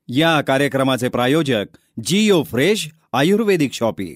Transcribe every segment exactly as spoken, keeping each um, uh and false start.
या कार्यक्रमाचे प्रायोजक जिओ फ्रेश आयुर्वेदिक शॉपी.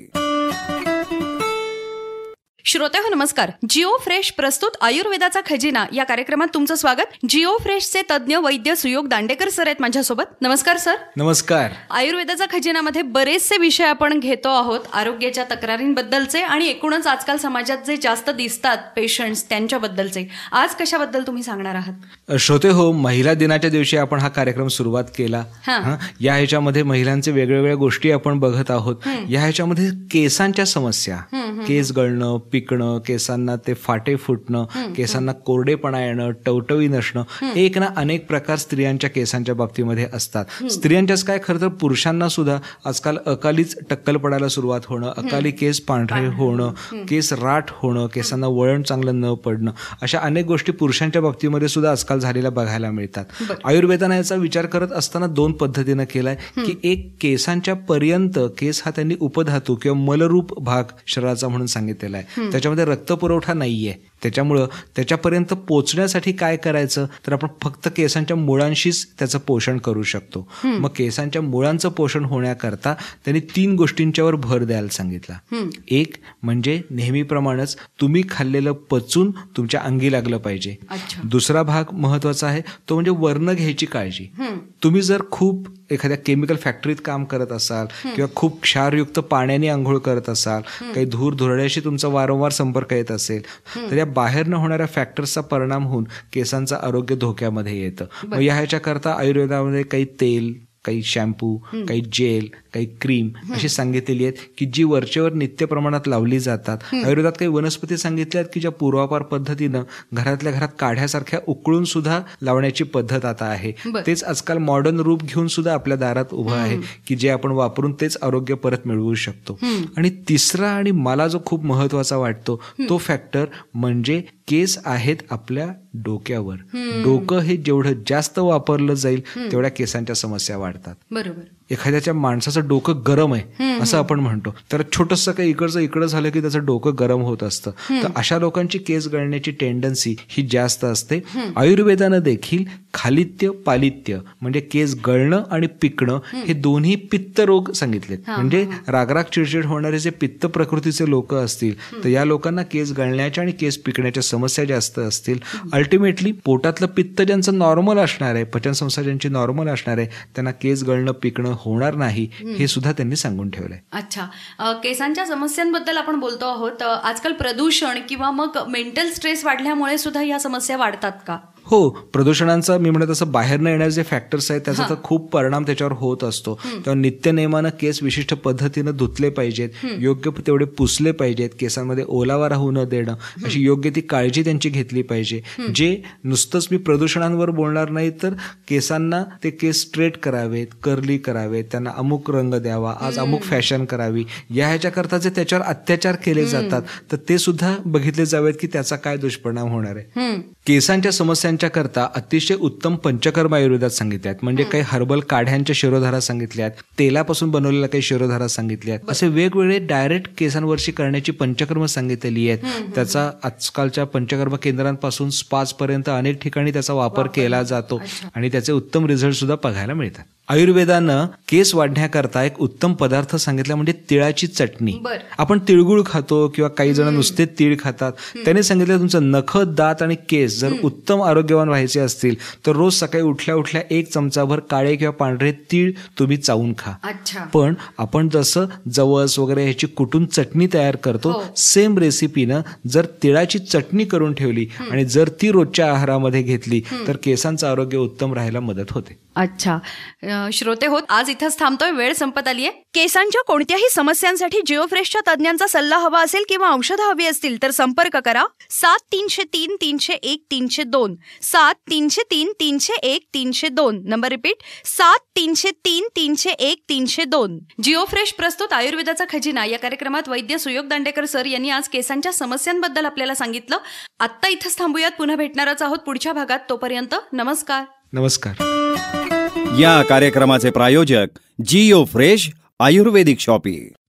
श्रोते हो नमस्कार. जिओ फ्रेश प्रस्तुत आयुर्वेदाचा खजिना या कार्यक्रमात तुमचं स्वागत. जिओ फ्रेशचे तज्ज्ञ वैद्य सुयोग दांडेकर सर आहेत माझ्यासोबत. नमस्कार सर. नमस्कार. आयुर्वेदाचा खजिनामध्ये बरेचसे विषय आपण घेतो आहोत, आरोग्याच्या तक्रारींबद्दलचे आणि एकूणच आजकाल समाजात जे जास्त दिसतात पेशंट्स त्यांच्याबद्दलचे. आज कशाबद्दल तुम्ही सांगणार आहात? श्रोते हो, महिला दिनाच्या दिवशी आपण हा कार्यक्रम सुरुवात केला. या ह्याच्यामध्ये महिलांचे वेगवेगळ्या गोष्टी आपण बघत आहोत. या ह्याच्यामध्ये केसांच्या समस्या, केस गळणं, पिकणं, केसांना ते फाटे फुटणं, केसांना कोरडेपणा येणं, टवटवी नसणं, एक ना अनेक प्रकार स्त्रियांच्या केसांच्या बाबतीमध्ये असतात. स्त्रियांच्याच काय, खरं तर पुरुषांना सुद्धा आजकाल अकालीच टक्कल पडायला सुरुवात होणं, अकाली केस पांढरे होणं, केस राठ होणं, केसांना वळण चांगलं न पडणं, अशा अनेक गोष्टी पुरुषांच्या बाबतीमध्ये सुद्धा आजकाल झालेल्या बघायला मिळतात. आयुर्वेदाने याचा विचार करत असताना दोन पद्धतीनं केलाय की एक केसांच्या पर्यंत केस हा त्यांनी उपधातू किंवा मलरूप भाग शरीराचा म्हणून सांगितलेला आहे. त्याच्यामध्ये रक्तपुरवठा नाहीये. त्याच्यामुळं त्याच्यापर्यंत पोचण्यासाठी काय करायचं तर आपण फक्त केसांच्या मुळांशीच त्याचं पोषण करू शकतो. मग केसांच्या मुळांचं पोषण होण्याकरता त्यांनी तीन गोष्टींच्यावर भर द्यायला सांगितला. एक म्हणजे नेहमीप्रमाणेच तुम्ही खाल्लेलं पचून तुमच्या अंगी लागलं पाहिजे. दुसरा भाग महत्वाचा आहे तो म्हणजे वर्ण घ्यायची काळजी. तुम्ही जर खूप एखाद्या केमिकल फॅक्टरीत काम करत असाल किंवा खूप क्षारयुक्त पाण्याने आंघोळ करत असाल, काही धूर धुरड्याशी तुमचा वारंवार संपर्क येत असेल तर या बाहेर न होणाऱ्या फॅक्टर्सचा परिणाम होऊन केसांचं आरोग्य धोक्यामध्ये येतं. मग या ह्याच्याकरता आयुर्वेदामध्ये काही तेल, काही शॅम्पू, काही जेल, काही क्रीम अशी सांगितलेली आहेत की जी वरचेवर नित्य प्रमाणात लावली जातात. आयुर्वेदात काही वनस्पती सांगितल्या आहेत की ज्या पूर्वापार पद्धतीनं घरातल्या घरात काढ्यासारख्या उकळून सुद्धा लावण्याची पद्धत आता आहे. तेच आजकाल मॉडर्न रूप घेऊन सुद्धा आपल्या दारात उभं आहे की जे आपण वापरून तेच आरोग्य परत मिळवू शकतो. आणि तिसरा आणि मला जो खूप महत्वाचा वाटतो तो फॅक्टर म्हणजे केस आहेत आपल्या डोक्यावर. डोकं हे जेवढं जास्त वापरलं जाईल तेवढ्या केसांच्या समस्या वाढतात. बरोबर. एखाद्याच्या माणसाचं डोकं गरम आहे असं आपण म्हणतो, तर छोटंसं काही इकडचं इकडं झालं की त्याचं डोकं गरम होत असतं. तर अशा लोकांची केस गळण्याची टेंडन्सी ही जास्त असते. आयुर्वेदानं देखील खालित्य पालित्य म्हणजे केस गळणं आणि पिकणं हे दोन्ही पित्त रोग सांगितलेत. म्हणजे रागराग चिडचिड होणारे जे पित्त प्रकृतीचे लोक असतील तर या लोकांना केस गळण्याच्या आणि केस पिकण्याच्या समस्या जास्त असतील. अल्टिमेटली पोटातलं पित्त ज्यांचं नॉर्मल असणार आहे, पचनसंस्था ज्यांची नॉर्मल असणार आहे, त्यांना केस गळणं पिकणं होणार नाही हे सुद्धा त्यांनी सांगून ठेवलंय. अच्छा, केसांच्या समस्यांबद्दल आपण बोलतो आहोत. आजकाल प्रदूषण किंवा मग मेंटल स्ट्रेस वाढल्यामुळे सुद्धा या समस्या वाढतात का? हो, प्रदूषणांचा मी म्हणत असं बाहेर न येणारे जे फॅक्टर्स आहेत त्याचा तर खूप परिणाम त्याच्यावर होत असतो. तेव्हा नित्य नेमानं केस विशिष्ट पद्धतीनं धुतले पाहिजेत, योग्य तेवढे पुसले पाहिजेत, केसांमध्ये ओलावा राहू न देणं अशी योग्य ती काळजी त्यांची घेतली पाहिजे. जे नुसतंच मी प्रदूषणांवर बोलणार नाही तर केसांना ते केस स्ट्रेट करावेत, कर्ली करावेत, त्यांना अमुक रंग द्यावा, आज अमुक फॅशन करावी, या ह्याच्याकरता जे त्याच्यावर अत्याचार केले जातात तर ते सुद्धा बघितले जावेत की त्याचा काय दुष्परिणाम होणार आहे. केसांच्या समस्यांच्या करता अतिशय उत्तम पंचकर्म आयुर्वेदात सांगितले आहेत. म्हणजे काही हर्बल काढ्यांच्या शिरोधारा सांगितल्यात, तेलापासून बनवलेल्या काही शिरोधारा सांगितल्यात, असे वेगवेगळे डायरेक्ट केसांवरची करण्याची पंचकर्म सांगितलेली आहेत. त्याचा आजकालच्या पंचकर्म केंद्रांपासून स्पाच पर्यंत अनेक ठिकाणी त्याचा वापर केला जातो आणि त्याचे उत्तम रिझल्ट सुद्धा बघायला मिळतात. आयुर्वेदानं केस वाढण्याकरता एक उत्तम पदार्थ सांगितला म्हणजे तिळाची चटणी. आपण तिळगुळ खातो किंवा काही जण नुसते तीळ खातात. त्याने सांगितलं तुमचं नख, दात आणि केस जर उत्तम आरोग्यवान व्हायचे असतील तर रोज सकाळी उठल्या उठल्या एक चमचाभर काळे किंवा पांढरे तीळ तुम्ही चावून खा. पण आपण जसं जवस वगैरे ह्याची कुटून चटणी तयार करतो सेम रेसिपीनं जर तिळाची चटणी करून ठेवली आणि जर ती रोजच्या आहारामध्ये घेतली तर केसांचं आरोग्य उत्तम राहायला मदत होते. अच्छा श्रोते होत, आज इथंच थांबतोय, वेळ संपत आलीये. केसांच्या कोणत्याही समस्यांसाठी जिओ फ्रेशच्या तज्ञांचा सल्ला हवा असेल किंवा औषधं हवी असतील तर संपर्क करा सात तीनशे तीन तीनशे एक तीनशे दोन सात तीनशे तीन तीनशे एक तीनशे दोन. नंबर रिपीट, सात तीनशे तीन तीनशे एक तीनशे दोन. जिओ फ्रेश प्रस्तुत आयुर्वेदाचा खजिना या कार्यक्रमात वैद्य सुयोग दांडेकर सर यांनी आज केसांच्या समस्यांबद्दल आपल्याला सांगितलं. आत्ता इथंच थांबूयात, पुन्हा भेटणारच आहोत पुढच्या भागात. तोपर्यंत नमस्कार. नमस्कार. या कार्यक्रमाचे प्रायोजक जिओ फ्रेश आयुर्वेदिक शॉपी.